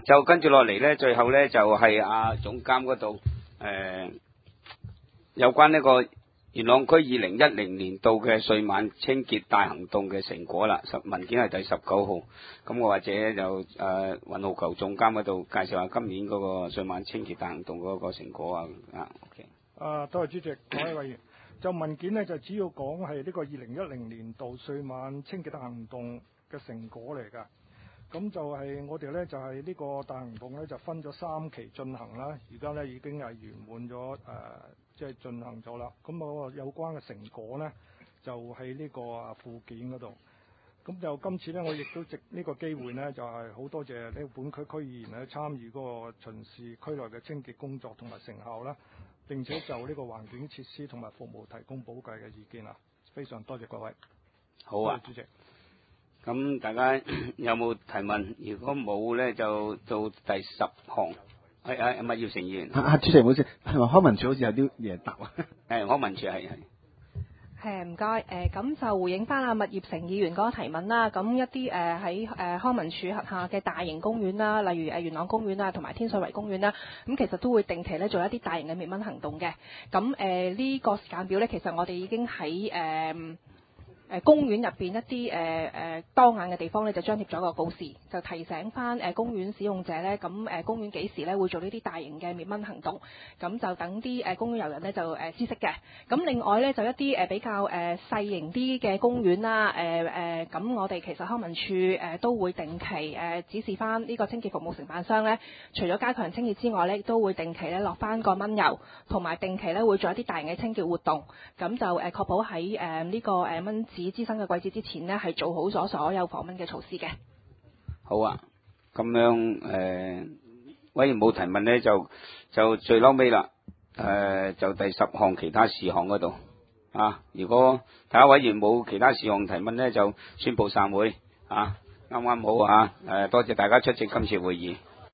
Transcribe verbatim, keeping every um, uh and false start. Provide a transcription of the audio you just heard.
就跟住落嚟咧，最後咧就係阿總監嗰度誒有關呢個元朗區二零一零年度嘅歲晚清潔大行動嘅成果啦。十文件係第十九號，咁我或者就誒雲浩球總監嗰度介紹下今年嗰個歲晚清潔大行動嗰個成果啊。啊 ，OK。 啊，多謝主席，各位委員。就文件呢，就主要講係呢個二零一零年度歲晚清潔大行動嘅成果嚟㗎。咁就係我哋咧就係、是、呢個大行動咧就分咗三期進行啦，而家咧已經係圓滿咗誒，即係進行咗啦。咁我有關嘅成果咧就喺呢個啊附件嗰度。咁就今次咧，我亦都藉呢個機會呢，就係、是、好多謝呢本區區議員咧參與嗰個巡視區內嘅清潔工作同埋成效啦，並且就呢個環境設施同埋服務提供寶貴嘅意見啊！非常多謝各位。 好啊， 主席。 咁大家有冇提問？如果冇咧，就到第十項。係係麥業成議員。 啊，主席唔好意思，係咪康文署好似有啲嘢答啊？ 誒，康文署係係。 誒唔該，誒咁就回應翻阿麥業成議員嗰個提問啦。咁一啲誒喺誒康文署轄下嘅大型公園啦，例如誒元朗公園啊，同埋天水圍公園啦，咁其實都會定期咧做一啲大型嘅滅蚊行動嘅。咁誒呢個時間表咧，其實我哋已經喺誒。呃誒公園入邊一啲誒誒當眼嘅地方咧，就張貼咗個告示，就提醒翻誒公園使用者咧，咁誒公園幾時咧會做呢啲大型嘅滅蚊行動，咁就等啲誒公園遊人咧就誒知悉嘅。咁另外咧就一啲誒比較誒細型啲嘅公園啦，誒誒咁我哋其實康文署誒都會定期誒指示翻呢個清潔服務承辦商咧，除咗加強清潔之外咧，都會定期咧落翻個蚊油，同埋定期咧會做一啲大型嘅清潔活動，咁就誒確保喺誒呢個誒蚊子滋生嘅季節之前呢，係做好咗所有防蚊嘅措施嘅。 好啊，咁樣誒，委員冇提問呢，就就最嬲尾啦。誒、呃，就第十項其他事項嗰度啊，如果其他委員冇其他事項提問呢，就宣布散會啊。啱啱好啊，誒，多謝大家出席今次會議。